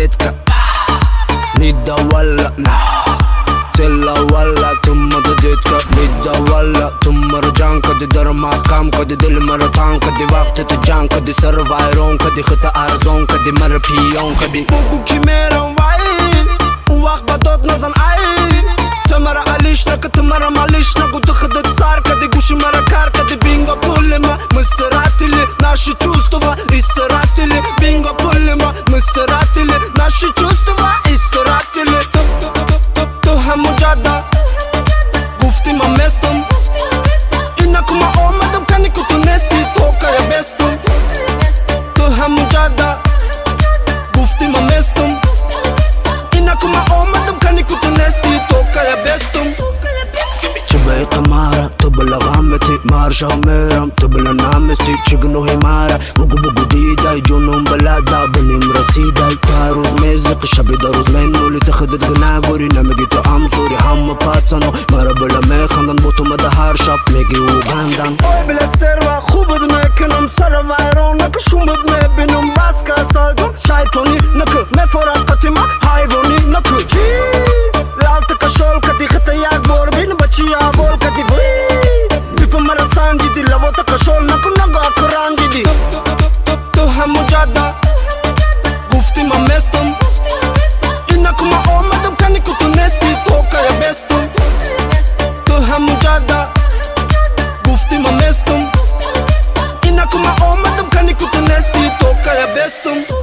детка. Не давала, चिल्लावाला तुम मत детка. Не давала तुम मर जान कदी दर mahkam कदी दिल मर थांग कदी वक्त तो जान कदी surviron कदी खता arzon कदी मर pion कदी Mogu kimeram vai Uwak batot nazan ay Tamara alishna ka tamara malishna Gudu khadat sar kadi gushi mara kar kadi bingo pulima Мыстаратели наши чувства Истаратели bingo pulima Мыстаратели наши чувства Истаратели هم مجدا گفتیم من مستم اینا که ما آمدم کنی که تو نستی تو که بستم تو هم مجدا گفتیم من مستم اینا که ما آمدم کنی که تو نستی تو که بستم چه بای قمارا تو بلا غامتی مارشا میرم تو بلا نامستی چگنو همارا بگو بگو دیدای جنون بلادا بنیم رسیدای تا روز میزق شبی دا روز منو تخدت گناه گوری نمیگی تو هم سوری همه پاتسانو مرا بلا میخندن با تو مده هر شب میگی او بندن اوی بلا سروا خوبت میکنم سر ویران نکه شومت میبینم بس که سالدون شایطانی نکه میفورد قطیما حیوانی نکه چی لالت کشول کدی خطا یک بار بین بچی آبول کدی وی بیپا مرا سانجی دی لوتا کشول نکو نگو اکرانجی دی تو هم مجادا گفتی من مستم اینا که ما آمدم کنی که تو نستی تو که بستم تو هم مجادا گفتی من مستم اینا که ما آمدم کنی که تو نستی تو که بستم